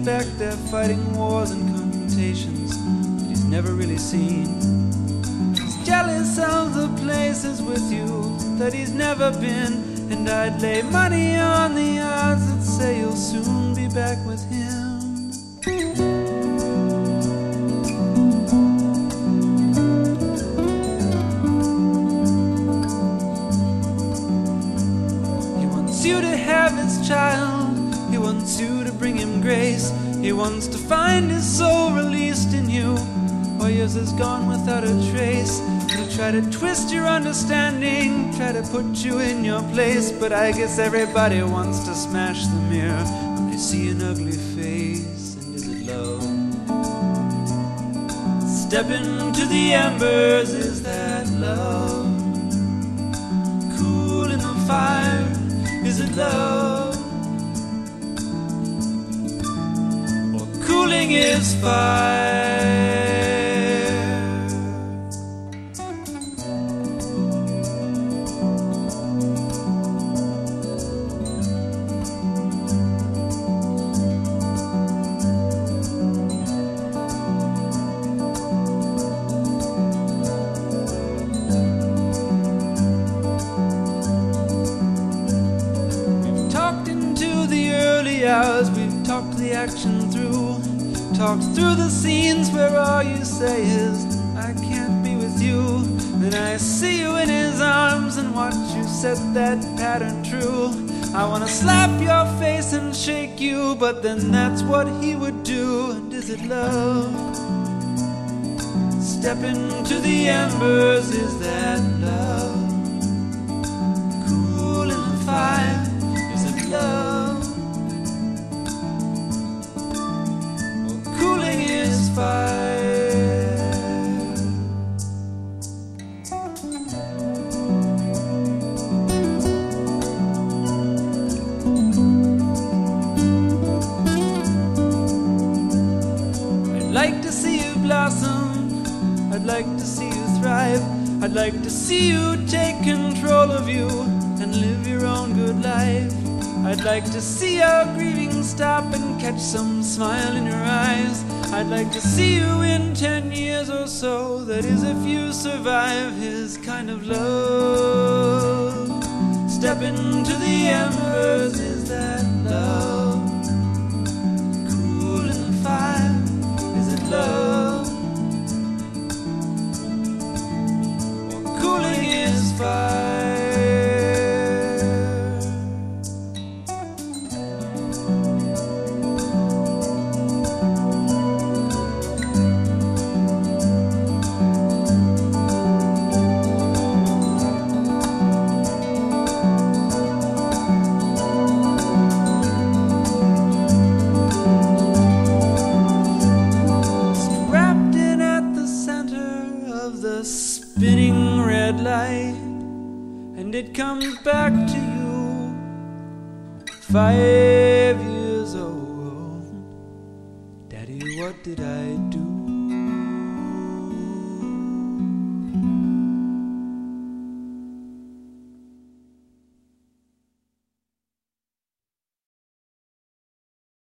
back there fighting wars and confrontations that he's never really seen. He's jealous of the places with you that he's never been, and I'd lay money on the odds that say you'll soon be back with him. You to have his child, he wants you to bring him grace, he wants to find his soul released in you, while yours is gone without a trace. He'll try to twist your understanding, try to put you in your place, but I guess everybody wants to smash the mirror when they see an ugly face. And is it love? Step into the embers, is that love? Cool in the fire, is it love? Or cooling is fire? Hours, we've talked the action through, talked through the scenes where all you say is I can't be with you. Then I see you in his arms and watch you set that pattern true. I wanna slap your face and shake you, but then that's what he would do. And is it love? Step into the embers, is that love? Cool in the fire, is it love? Cooling is fire. I'd like to see you blossom, I'd like to see you thrive, I'd like to see you take control of you and live your own good life. I'd like to see your grieving stop and catch some smile in your eyes. I'd like to see you in 10 years or so, that is if you survive his kind of love. Step into the embers, is that love? Cool in the fire, is it love? Or cooling is fire? Spinning red light, and it comes back to you 5 years old. Daddy, what did I do?